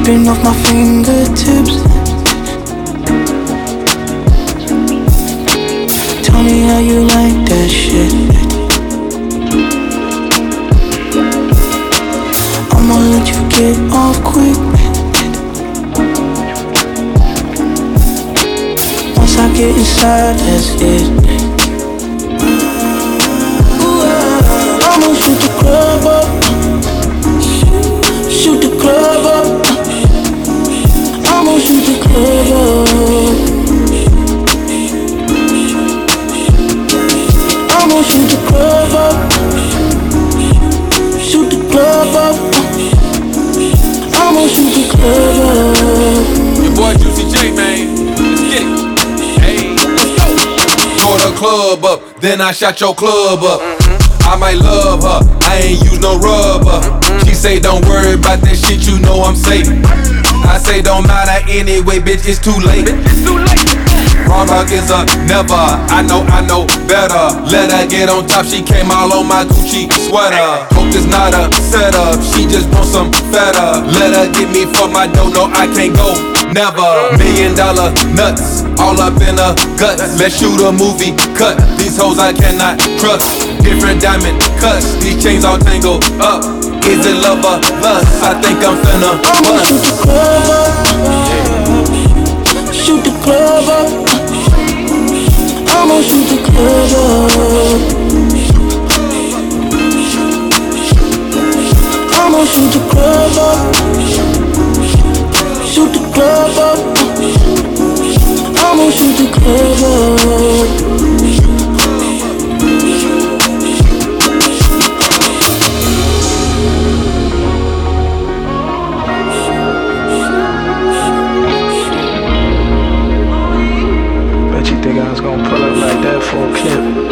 dripping off my fingertips. Tell me how you like that shit. I'ma let you get off quick. Once I get inside, that's it. I'ma shoot the club up. Shoot the club up. I'ma shoot the club up. I'ma shoot the club up. Shoot the club up. I'ma shoot the club up. Your boy Juicy J, man. Let's get it. Hey, let's go. Tore the club up, then I shot your club up. I might love her, I ain't use no rubber. She say don't worry about that shit, you know I'm safe. I say don't matter anyway, bitch, it's too late. Wrong dog is a never, I know better. Let her get on top, she came all on my Gucci sweater. Hope it's not a setup, she just wants some feta. Let her get me for my dough, no I can't go, never. $1 million nuts, all up in her guts. Let's shoot a movie, cut, these hoes I cannot trust. Different diamond cuts, these chains all tangled up. Is it love or lust? I think I'm finna bust. Shoot the club up. I'ma shoot the club up. I'ma shoot the club up. Shoot the club up. I'ma shoot the club up. Bet you think I was gonna pull up like that for a clip?